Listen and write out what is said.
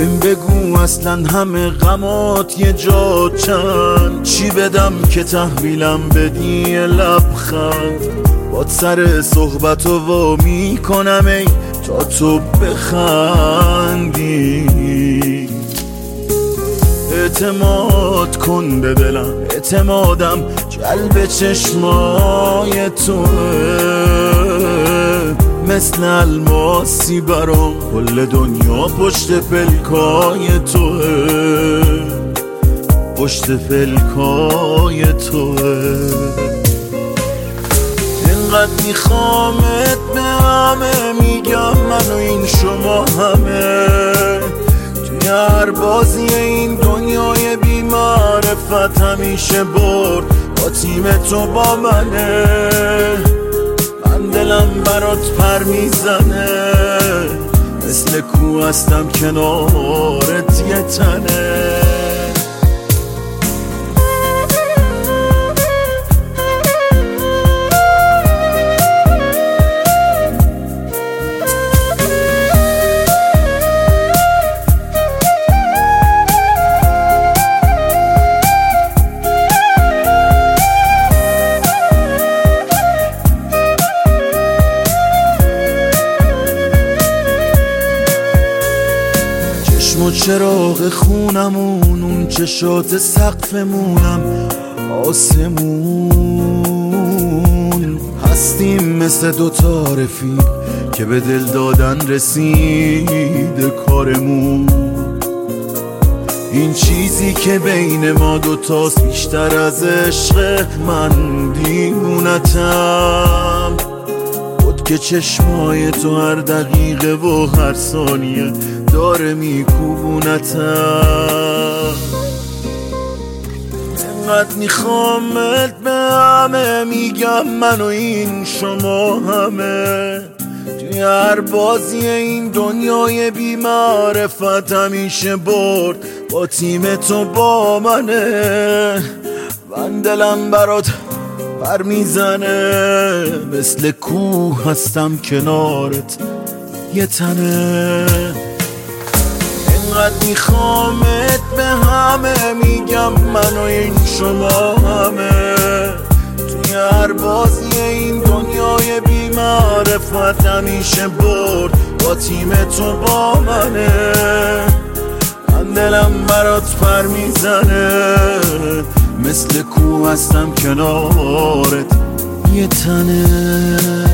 بهم بگو اصلا همه غمات یه جا چند، چی بدم که تحویلم بدی یه لبخند. باد سر صحبتو وا میکنم ای تا تو بخندی. اعتماد کن به دلم، اعتمادم جلب چشمای توه، مثل الماسی برام کل دنیا پشت پلکای توه، پشت پلکای توه. اینقدر میخوامت به همه میگم من و این شما همه، توی هر بازی این دنیای بی معرفت همیشه برد با تیم تو با منه. من دلم برات پر میزنه، مثل کو هستم کنارت یه تنه. چشم و چراغ خونمون، اون چشات سقفمونم آسمون، هستیم مثل دوتا رفیق که به دل دادن رسیده کارمون. این چیزی که بین ما دوتاست بیشتر از عشق، من دیوونتم بود که چشمای تو هر دقیقه و هر ثانیه داره میکوبونتم. انقدر میخوامت به همه میگم من و این شما همه، توی هر بازی این دنیای بی معرفت همیشه برد با تیم تو با منه. من دلم برات پر میزنه، مثل کوه هستم کنارت یه تنه. اینقدر میخوامت به همه میگم من و این شما همه، توی هر بازی این دنیای بی معرفت همیشه برد با تیم تو با منه. من دلم برات پر میزنه، مثل کو هستم کنارت یه تنه.